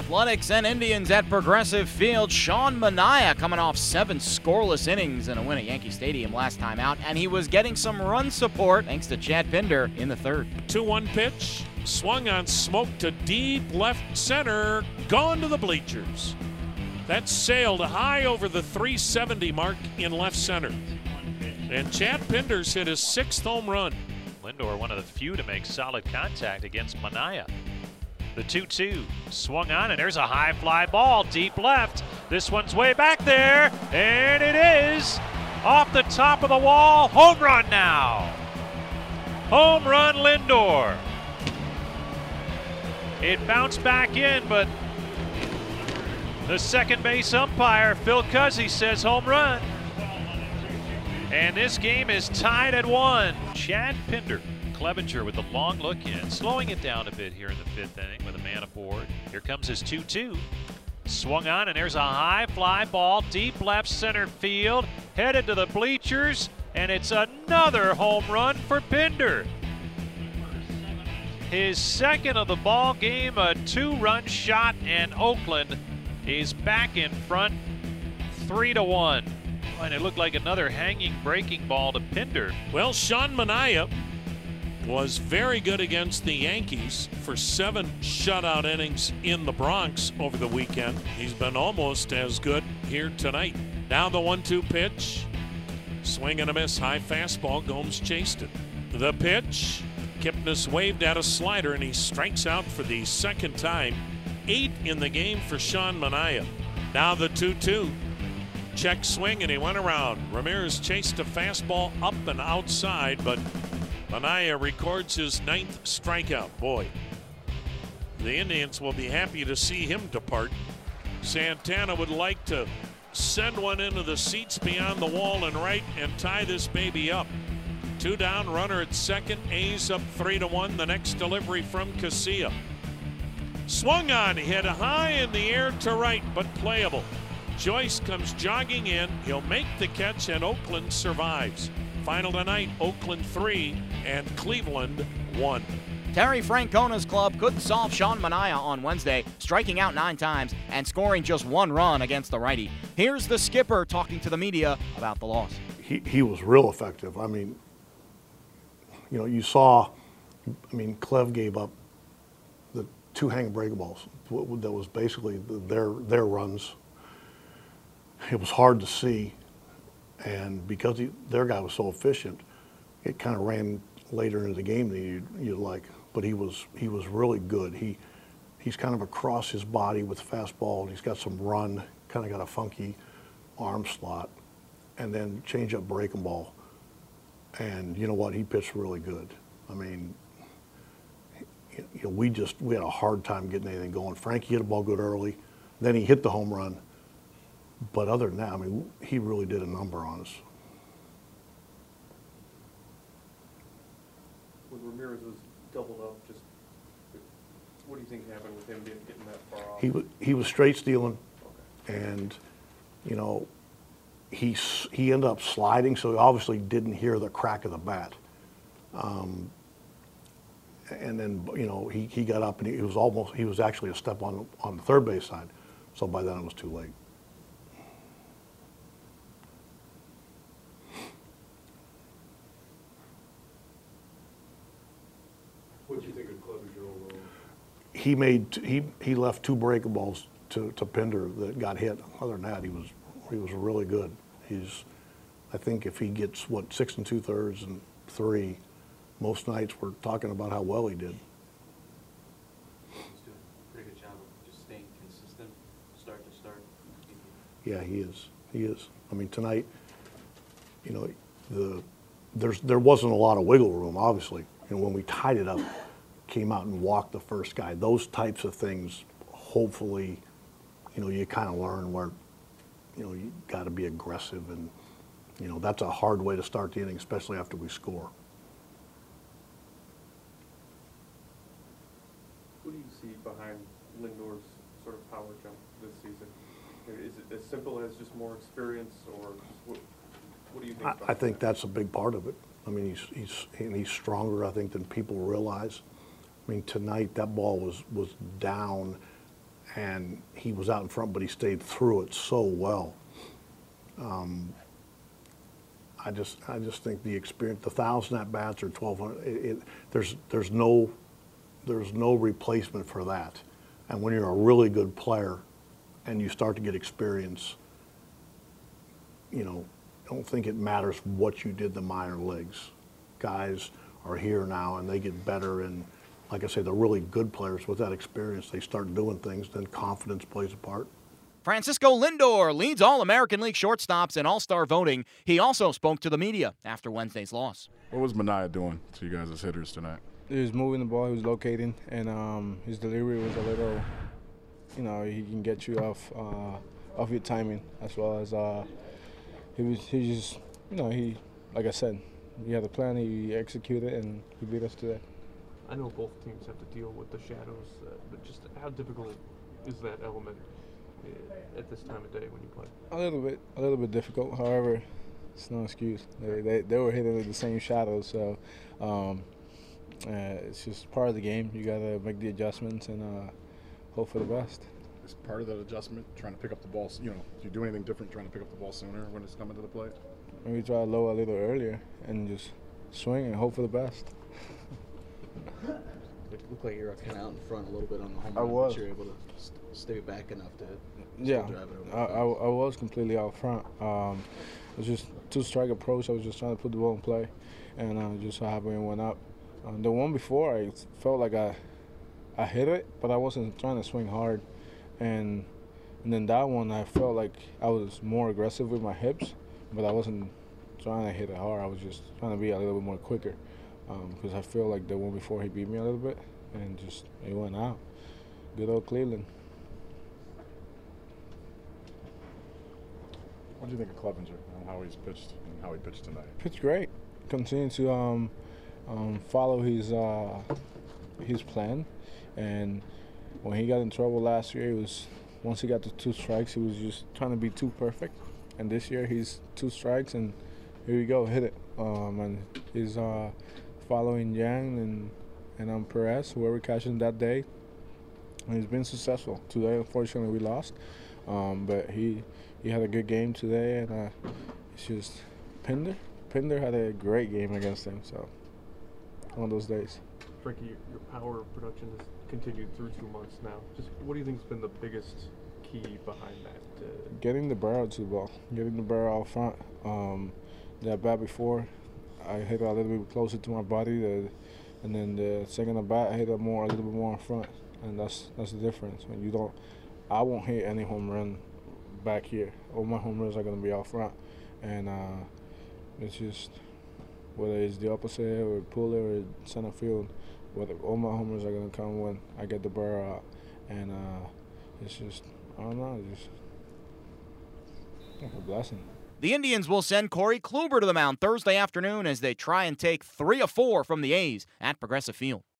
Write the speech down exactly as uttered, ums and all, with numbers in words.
Athletics and Indians at Progressive Field. Sean Manaea coming off seven scoreless innings in a win at Yankee Stadium last time out, and he was getting some run support thanks to Chad Pinder in the third. two one pitch, swung on, smoke to deep left center, gone to the bleachers. That sailed high over the three seventy mark in left center. And Chad Pinder's hit his sixth home run. Lindor, one of the few to make solid contact against Manaea. The two two swung on, and there's a high fly ball deep left. This one's way back there, and it is off the top of the wall. Home run now. Home run Lindor. It bounced back in, but the second base umpire, Phil Cuzzi, says home run. And this game is tied at one. Chad Pinder. Clevenger with the long look in, slowing it down a bit here in the fifth inning with a man aboard. Here comes his two two. Swung on, and there's a high fly ball deep left center field, headed to the bleachers, and it's another home run for Pinder. His second of the ball game, a two-run shot, and Oakland is back in front, three to one. And it looked like another hanging breaking ball to Pinder. Well, Sean Manaea was very good against the Yankees for seven shutout innings in the Bronx over the weekend. He's been almost as good here tonight. Now the one two pitch. Swing and a miss, high fastball. Gomes chased it. The pitch. Kipnis waved at a slider, and he strikes out for the second time. Eight in the game for Sean Manaea. Now the two two. Check swing, and he went around. Ramirez chased a fastball up and outside, but Manaea records his ninth strikeout. Boy, the Indians will be happy to see him depart. Santana would like to send one into the seats beyond the wall and right and tie this baby up. Two down, runner at second. A's up three to one. The next delivery from Casilla. Swung on, hit high in the air to right, but playable. Joyce comes jogging in. He'll make the catch, and Oakland survives. Final tonight, Oakland three and Cleveland one. Terry Francona's club couldn't solve Sean Manaea on Wednesday, striking out nine times and scoring just one run against the righty. Here's the skipper talking to the media about the loss. He, he was real effective. I mean, you know, you saw, I mean, Clev gave up the two hang breakables. That was basically their, their runs. It was hard to see. And because he, their guy was so efficient, it kind of ran later into the game than you'd, you'd like. But he was he was really good. He he's kind of across his body with fastball. He's got some run, kind of got a funky arm slot, and then change up breaking ball. And you know what? He pitched really good. I mean, you know, we just we had a hard time getting anything going. Frankie hit a ball good early, then he hit the home run. But other than that, I mean, he really did a number on us. When Ramirez was doubled up, just what do you think happened with him getting that far off? He was he was straight stealing, Okay. and you know, he he ended up sliding, so he obviously didn't hear the crack of the bat. Um, and then you know he, he got up and he, he was almost he was actually a step on on the third base side, so by then it was too late. What do you think of Clevenger overall? He made he he left two breakables to, to Pinder that got hit. Other than that, he was he was really good. He's I think if he gets what six and two thirds and three, most nights we're talking about how well he did. He's doing a pretty good job of just staying consistent, start to start. Yeah, he is. He is. I mean, tonight, you know, the there's there wasn't a lot of wiggle room, obviously. And when we tied it up, came out and walked the first guy. Those types of things, hopefully, you know, you kind of learn where, you know, you got to be aggressive, and you know that's a hard way to start the inning, especially after we score. Who do you see behind Lindor's sort of power jump this season? Is it as simple as just more experience, or what, what do you think? I, about I think that? that's a big part of it. I mean, he's he's and he's stronger, I think, than people realize. I mean, tonight that ball was was down, and he was out in front, but he stayed through it so well. Um, I just, I just think the experience, the thousand at bats or twelve hundred, it, it, there's, there's no, there's no replacement for that. And when you're a really good player, and you start to get experience, you know, I don't think it matters what you did in the minor leagues. Guys are here now, and they get better. And like I say, the really good players with that experience, they start doing things. Then confidence plays a part. Francisco Lindor leads all American League shortstops in All-Star voting. He also spoke to the media after Wednesday's loss. What was Manaea doing to you guys as hitters tonight? He was moving the ball, he was locating, and um, his delivery was a little, you know, he can get you off uh, off your timing, as well as uh, he was he just, you know, he, like I said, he had a plan, he executed, and he beat us today. I know both teams have to deal with the shadows, uh, but just how difficult is that element uh, at this time of day when you play? A little bit, a little bit difficult. However, it's no excuse. They they, they were hitting with the same shadows, so um, uh, it's just part of the game. You gotta make the adjustments and uh, hope for the best. Is part of that adjustment trying to pick up the ball? You know, do you do anything different trying to pick up the ball sooner when it's coming to the plate? Maybe try to low a little earlier and just swing and hope for the best. It looked like you were kind of out in front a little bit on the home I run, was. but you were able to st stay back enough to Yeah, still drive it I, over. I, I was completely out front. Um, it was just two-strike approach. I was just trying to put the ball in play, and uh, just so happened it went up. Um, the one before, I felt like I, I hit it, but I wasn't trying to swing hard, and and then that one, I felt like I was more aggressive with my hips, but I wasn't trying to hit it hard. I was just trying to be a little bit more quicker, because um, I feel like the one before he beat me a little bit, and just it went out. Good old Cleveland. What do you think of Clevenger and how he's pitched and how he pitched tonight? Pitched great. Continue to um, um, follow his uh, his plan, and when he got in trouble last year, he was once he got to two strikes, he was just trying to be too perfect. And this year, he's two strikes, and here we go, hit it. Um, and he's uh, following Yang and and um, Perez, whoever catches him that day. And he's been successful. Today, unfortunately, we lost, um, but he he had a good game today, and uh, it's just Pinder. Pinder had a great game against him, so one of those days. Frankie, your, your power production has continued through two months now. Just what do you think has been the biggest key behind that? Uh, Getting the barrel to the ball, getting the barrel out front. Um, that bat before, I hit it a little bit closer to my body, the, and then the second at bat, I hit it more a little bit more in front, and that's that's the difference. When you don't, I won't hit any home run back here. All my home runs are gonna be out front, and uh, it's just whether it's the opposite or pull it or center field, whether all my home runs are gonna come when I get the barrel out, and uh, it's just I don't know, it's just a blessing. The Indians will send Corey Kluber to the mound Thursday afternoon as they try and take three of four from the A's at Progressive Field.